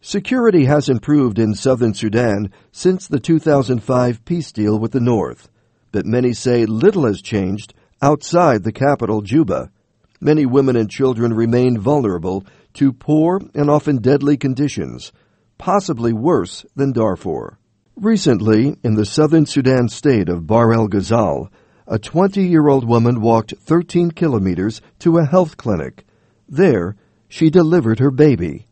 Security has improved in southern Sudan since the 2005 peace deal with the North, but many say little has changed outside the capital, Juba. Many women and children remain vulnerable to poor and often deadly conditions, possibly worse than Darfur. Recently, in the southern Sudan state of Bahr el Ghazal, a 20-year-old woman walked 13 kilometers to a health clinic. There, she delivered her baby.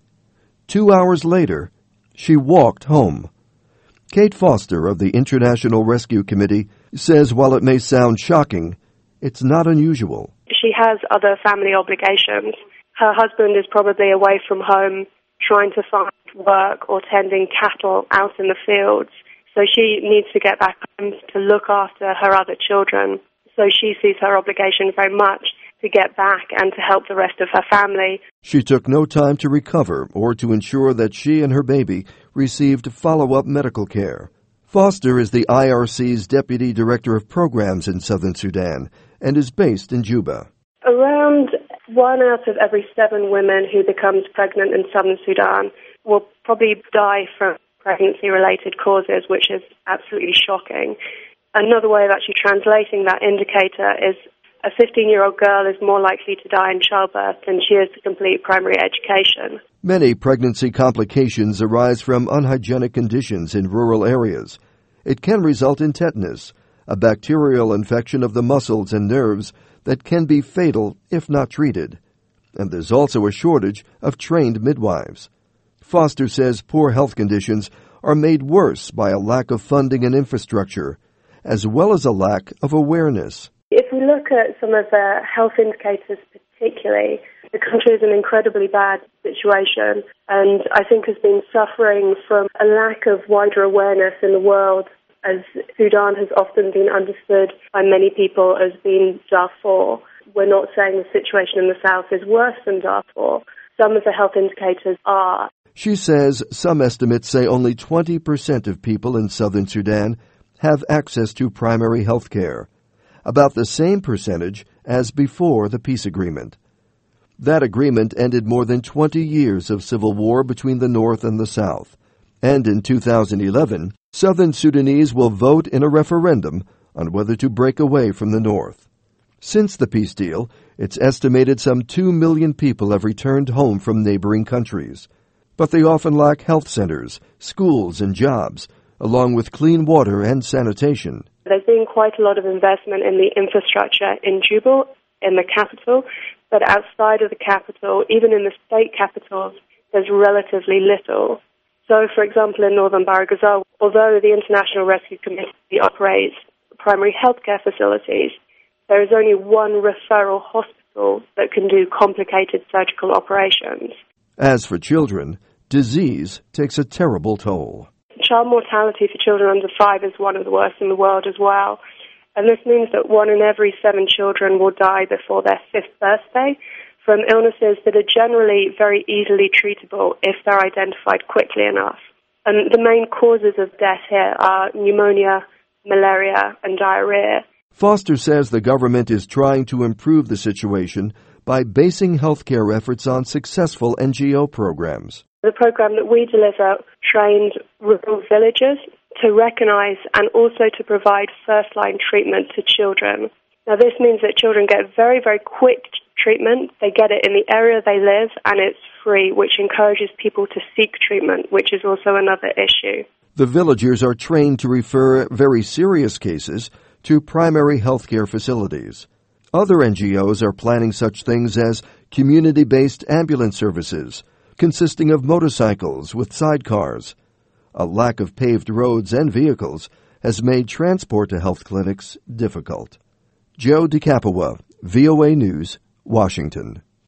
2 hours later, she walked home. Kate Foster of the International Rescue Committee says while it may sound shocking, it's not unusual. She has other family obligations. Her husband is probably away from home trying to find work or tending cattle out in the fields. So she needs to get back home to look after her other children. So she sees her obligation very much to get back and to help the rest of her family. She took no time to recover or to ensure that she and her baby received follow-up medical care. Foster is the IRC's Deputy Director of Programs in southern Sudan and is based in Juba. Around 1 out of every 7 women who becomes pregnant in southern Sudan will probably die from pregnancy-related causes, which is absolutely shocking. Another way of actually translating that indicator is a 15-year-old girl is more likely to die in childbirth than she is to complete primary education. Many pregnancy complications arise from unhygienic conditions in rural areas. It can result in tetanus, a bacterial infection of the muscles and nerves that can be fatal if not treated. And there's also a shortage of trained midwives. Foster says poor health conditions are made worse by a lack of funding and infrastructure, as well as a lack of awareness. If we look at some of the health indicators particularly, the country is in an incredibly bad situation and I think has been suffering from a lack of wider awareness in the world, as Sudan has often been understood by many people as being Darfur. We're not saying the situation in the south is worse than Darfur. Some of the health indicators are. She says some estimates say only 20% of people in southern Sudan have access to primary health care, about the same percentage as before the peace agreement. That agreement ended more than 20 years of civil war between the North and the South. And in 2011, Southern Sudanese will vote in a referendum on whether to break away from the North. Since the peace deal, it's estimated some 2 million people have returned home from neighboring countries. But they often lack health centers, schools, and jobs, along with clean water and sanitation. There's been quite a lot of investment in the infrastructure in Juba, in the capital, but outside of the capital, even in the state capitals, there's relatively little. So, for example, in northern Bahr el Ghazal, although the International Rescue Committee operates primary healthcare facilities, there is only one referral hospital that can do complicated surgical operations. As for children, disease takes a terrible toll. Child mortality for children under 5 is one of the worst in the world as well. And this means that 1 in every 7 children will die before their 5th birthday from illnesses that are generally very easily treatable if they're identified quickly enough. And the main causes of death here are pneumonia, malaria, and diarrhea. Foster says the government is trying to improve the situation by basing healthcare efforts on successful NGO programs. The program that we deliver trained rural villagers to recognize and also to provide first-line treatment to children. Now, this means that children get very, very quick treatment. They get it in the area they live, and it's free, which encourages people to seek treatment, which is also another issue. The villagers are trained to refer very serious cases to primary health care facilities. Other NGOs are planning such things as community-based ambulance services, consisting of motorcycles with sidecars. A lack of paved roads and vehicles has made transport to health clinics difficult. Joe DeCapua, VOA News, Washington.